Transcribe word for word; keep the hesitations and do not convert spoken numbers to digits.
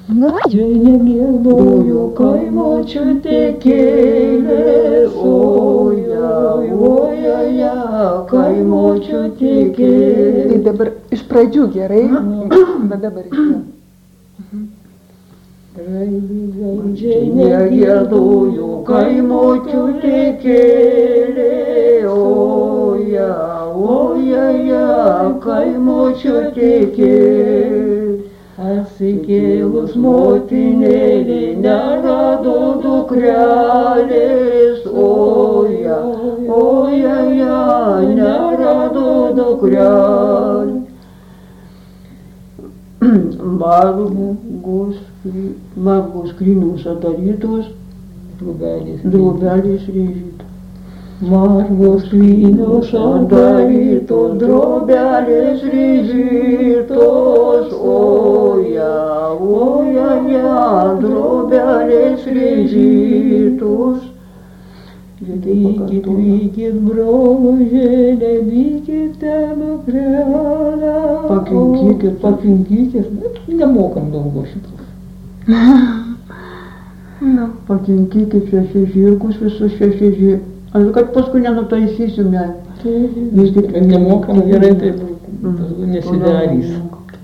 Čia negiedoju kaimo čiutekėlė, oja, oja, ja, kaimo čiutekėlė. Tai dabar iš pradžių gerai, bet dabar iš jo. Čia negiedoju kaimo čiutekėlė, oja, oja, ja, kaimo čiutekėlė. Atsikėlus motinėlį nerado dukrelės, oja, oja, ja, nerado dukrelės. Margus, margus skrynios adarytos, drobelės rėžytos. Margus skrynios adarytos, drobelės rėžytos, oja, oja, ja, drobelės rėžytos. Vykit, vykit, brolužėlė, vykite dukrelę. Pakinkykit, pakinkykit, nemokam daugiau šitų. Pakinkykit šešis žirgus, visus šešis žirgus. Aš kad paskui nenutaisysiu, ne. Vis tik nemokam gerai, taip nesidarys.